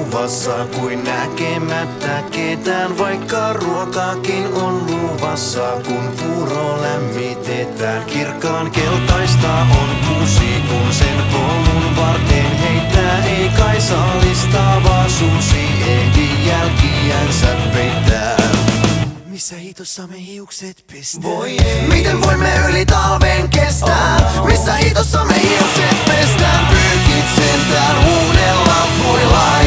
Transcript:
luvassa kuin näkemättä ketään, vaikka ruokakin on luvassa, kun puuro lämmitetään. Kirkkaan keltaista on kuusi, kun sen polun varteen heittää. Ei kai saalistaava susi ehdi jälkiänsä peittää. Missä hitossa me hiukset pestään? Voi ei. Miten voimme yli talven kestää? Missä hitossa me hiukset pestään? Pyyhkit sentään huunella voi laittaa.